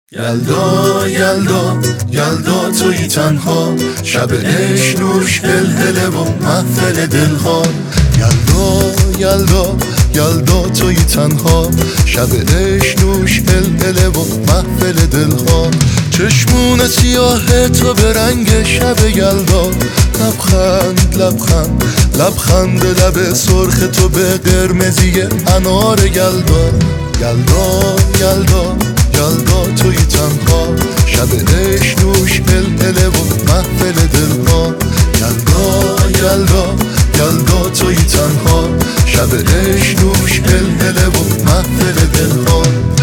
یلدا یلدا یلدا توی تنها، شب نوش هلهله و محفل دلها. یلدا یلدا یلدا توی تنها، شب نوش هلهله و محفل دلها. چشمون سیاه تو به رنگ شب یلدا، لبخند لبخند لبخند لب سرخ تو به قرمزی انار یلدا. یلدا یلدا یلدا توی تنها، شب نوش هلهله و محفل دلها. یلدا یلدا یلدا توی تنها، شب نوش هلهله و محفل دلها.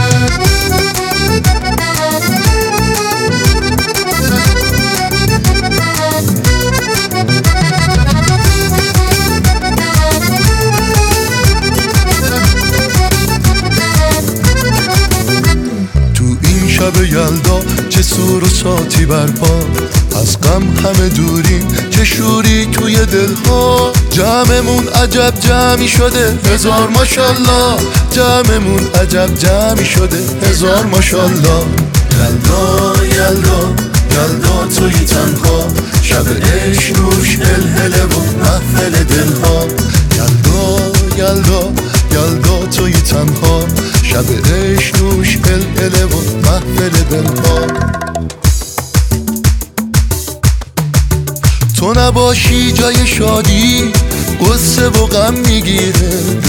شب یلدا چه سور و ساتی برپا، از غم همه دوریم چه شوری توی دلها. جمعمون عجب جمعی شده هزار ماشالله، جمعمون عجب جمعی شده هزار ماشالله. یلدا یلدا یلدا توی تنها، شب نوش هلهله و محفل دلها. یلدا یلدا یلدا توی تنها، شب نوش هلهله و محفل دلها. تو نباشی جای شادی غصه و غم میگیره،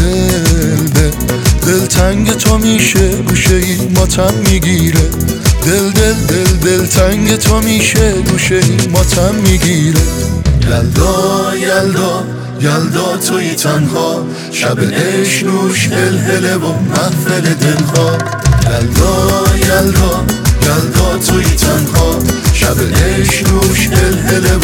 دل تنگ تو میشه گوشه ای ماتم میگیره. دل تنگ تو میشه گوشه ای ماتم میگیره. یلدا یلدا یلدا توی تنها، شب نوش هلهله و محفل دلها. یلدا یلدا یلدا توی تنها، شب نوش هلهله